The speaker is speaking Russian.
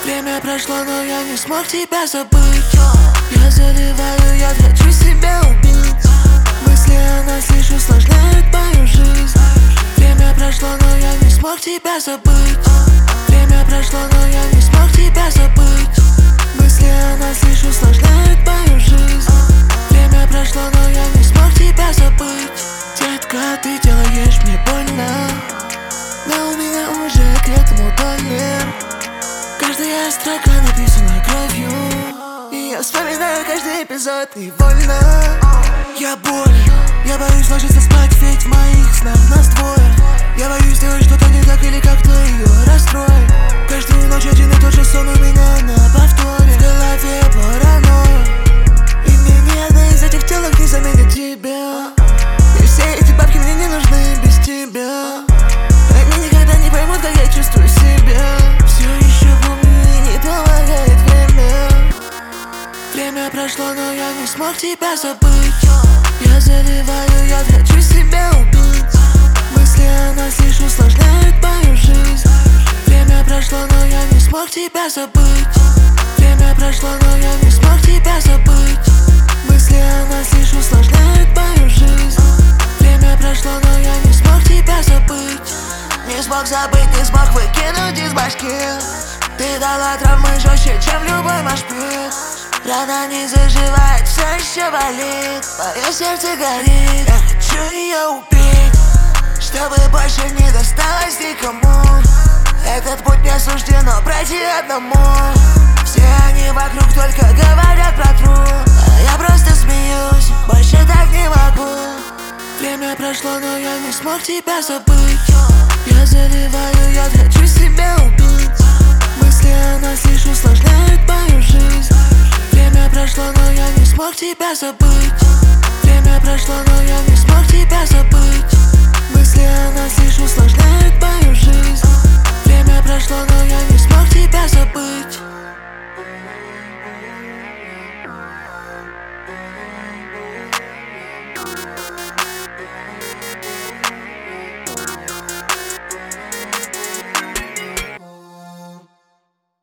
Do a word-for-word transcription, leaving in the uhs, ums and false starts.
Время прошло, но я не смог тебя забыть. Я заливаю, я хочу себя убить. Мысли о нас лишь усложняют мою жизнь. Время прошло, но я не смог тебя забыть. Время прошло, но я не смог тебя забыть. Мысли о нас лишь усложняют мою жизнь. Время прошло, но я не смог тебя забыть. Детка, ты делаешь мне больно, но у меня уже к этому долер. Каждая строка написана кровью, и я вспоминаю каждый эпизод невольно. Я болен, я боюсь ложиться спать, ведь в моих снах нас двое. Я боюсь сделать что-то не так или как-то ее расстроить. Каждую ночь один и тот же сон у меня на повторе. В голове паранойя, и мне ни одна из этих телок не заменит тебя. И все эти бабки мне не нужны без тебя. Они никогда не поймут, как я чувствую себя. Все еще помню и не помогает время. Время прошло, но я не смог тебя забыть. Я заливаю, я хочу себя убить. Мысли о нас лишь усложняют мою жизнь. Время прошло, но я не смог тебя забыть. Время прошло, но я не смог тебя забыть. Мысли о нас лишь усложняют мою жизнь. Время прошло, но я не смог тебя забыть. Не смог забыть, не смог выкинуть из башки. Ты дала травмы жестче, чем любой машпит. Рана не заживает, все еще болит. Мое сердце горит, я хочу ее убить, чтобы больше не досталось никому. Этот путь мне суждено пройти одному. Все они вокруг только говорят про труд, а я просто смеюсь, больше так не могу. Время прошло, но я не смог тебя забыть. Я заливаю, я хочу себя убить. Мысли о нас лишь усложняют мою жизнь. Время прошло, но я не смог тебя забыть. Время прошло, но я не смог тебя забыть. Мысли о нас лишь усложняют мою жизнь. Время прошло, но я не смог тебя забыть.